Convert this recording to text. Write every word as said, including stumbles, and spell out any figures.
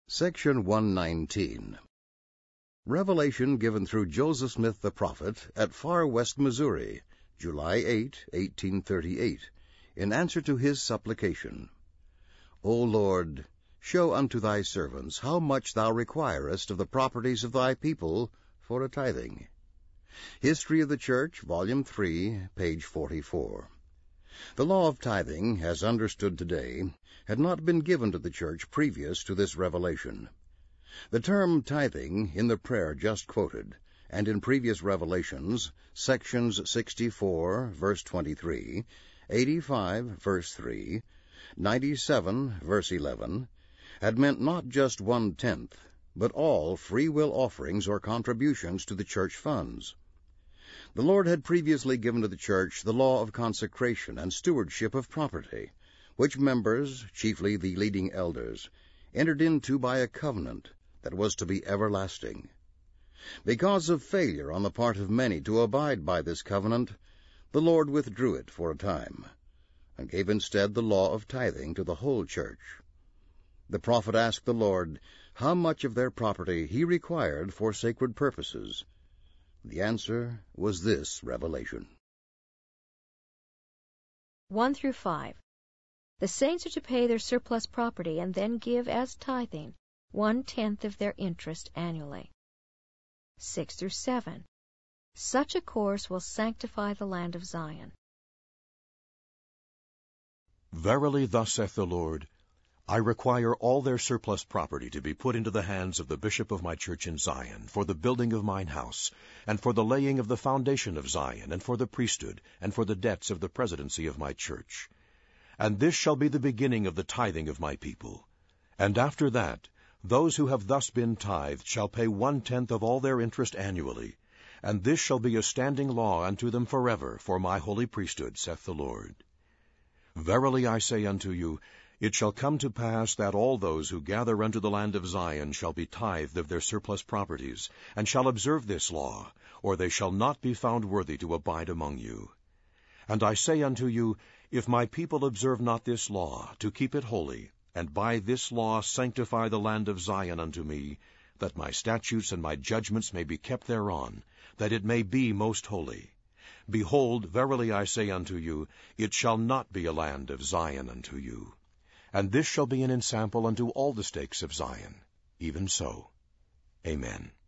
Section one nineteen. Revelation given through Joseph Smith the prophet at Far West, Missouri, July eighth, eighteen thirty-eight, in answer to his supplication. O Lord, show unto thy servants how much thou requirest of the properties of thy people for a tithing. History of the Church, Volume three, page forty-four. The law of tithing, as understood today, had not been given to the Church previous to this revelation. The term tithing, in the prayer just quoted, and in previous revelations, sections sixty-four, verse twenty-three, eighty-five, verse three, ninety-seven, verse eleven, had meant not just one-tenth, but all free will offerings or contributions to the church funds. The Lord had previously given to the church the law of consecration and stewardship of property, which members, chiefly the leading elders, entered into by a covenant that was to be everlasting. Because of failure on the part of many to abide by this covenant, the Lord withdrew it for a time, and gave instead the law of tithing to the whole church. The prophet asked the Lord how much of their property he required for sacred purposes. The answer was this revelation. one through five. The saints are to pay their surplus property and then give as tithing one-tenth of their interest annually. six through seven. Such a course will sanctify the land of Zion. Verily thus saith the Lord, I require all their surplus property to be put into the hands of the bishop of my church in Zion, for the building of mine house, and for the laying of the foundation of Zion, and for the priesthood, and for the debts of the presidency of my church. And this shall be the beginning of the tithing of my people. And after that, those who have thus been tithed shall pay one-tenth of all their interest annually, and this shall be a standing law unto them forever for my holy priesthood, saith the Lord. Verily I say unto you, it shall come to pass that all those who gather unto the land of Zion shall be tithed of their surplus properties, and shall observe this law, or they shall not be found worthy to abide among you. And I say unto you, if my people observe not this law, to keep it holy, and by this law sanctify the land of Zion unto me, that my statutes and my judgments may be kept thereon, that it may be most holy. Behold, verily I say unto you, it shall not be a land of Zion unto you. And this shall be an ensample unto all the stakes of Zion. Even so. Amen.